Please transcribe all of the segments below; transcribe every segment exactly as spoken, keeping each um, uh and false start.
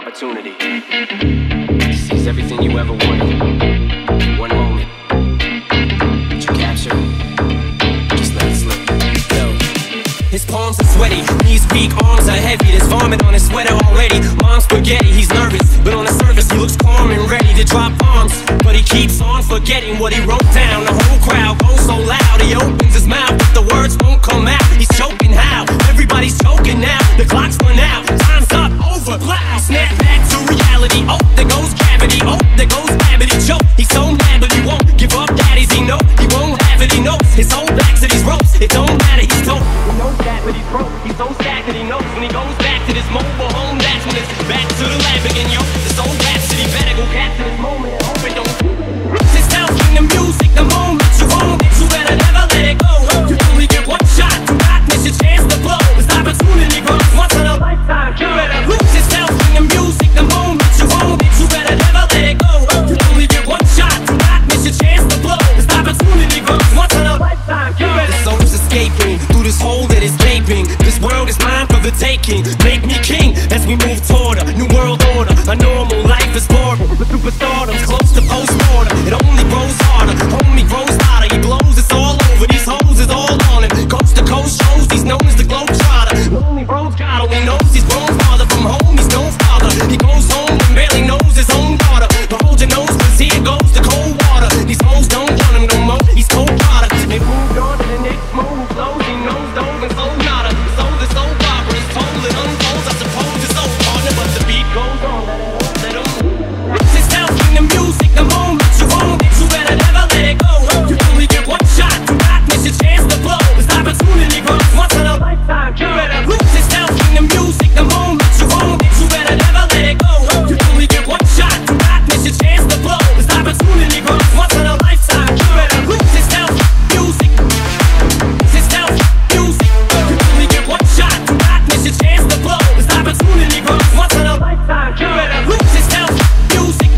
opportunity. Seize everything you ever wanted. One moment that you capture, just let it slip. Yo. His palms are sweaty, knees weak, arms are heavy. There's vomit on his sweater already. Mom's spaghetti, he's nervous, but on the surface he looks calm and ready to drop bombs. But he keeps on forgetting what he wrote down. The whole crowd goes so loud, he opens his mouth, but the words won't come out. He's choking how? Everybody's choking now. The clock's run out, time's up, over, loud. Snap back to reality, oh, there goes gravity. Oh, there goes gravity, choke. He's so mad, but he won't give up, daddies, he know. He won't have it, he knows. His whole back to these ropes, it don't matter, he's told. He knows that, but he's broke. He's so sad that he knows when he goes back to this mobile home, that's when it's back to the lab again, yo. This old rhapsody better go capture this moment and hope it don't. Just out in the music, the moment you own it, you better never let it go. You only get one shot, do not miss your chance to blow. This opportunity comes once in a lifetime. You better lose yourself in the music, the moment you own it, you better never let it go. You only get one shot, do not miss your chance to blow. This opportunity comes once in a lifetime. You better. The soul's escaping through this hole that is gaping. This world is mine for the taking. Make me king as we move toward a new world order. A normal life is boring, but superstardom's close to post-mortem. It only grows harder, homie grows hotter. He blows, it's all over, these hoes is all on him. Coast to coast shows, he's known as the Globetrotter. Lonely roads got all he knows, he's grown farther from home, he's no father. He goes home and barely knows his own daughter. But hold your nose, cause here goes the cold water. These hoes don't want him no more, he's cold product. They moved on to the next move, flows, he knows dove and soul nada. Soul is so proper, it's told, it unfolds, I suppose it's so partner. But the beat goes on, let it hold, let it move. Just out in the music, the moment you own it, you better never let it go. You only get one shot, do not miss your chance to blow. This opportunity comes once in a lifetime. You better lose yourself in the music, the moment you own it, you better never let it go. You only get one shot, do not miss your chance to blow. This opportunity comes once in a lifetime. You better lose yourself in music, yourself music. You only get one shot, do not miss your chance to blow. This opportunity comes once in a lifetime. You better lose yourself music,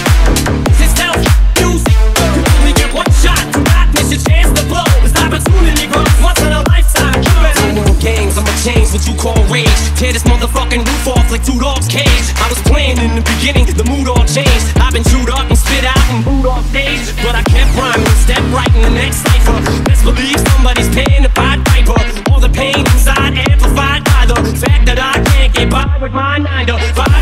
yourself music. You only get one shot, do not miss your chance to blow. This opportunity comes once in a lifetime. You better. No more games, I'ma change what you call rage. Tear this motherfucking roof off like two dogs' cage. I was playing in the beginning, the mood all changed. I've been chewed up and spit out and booed off stage, but I kept rhyming, step right in the next cipher. Best believe somebody's paying the Pied Piper. All the pain inside amplified by the fact that I can't get by with my nine to five.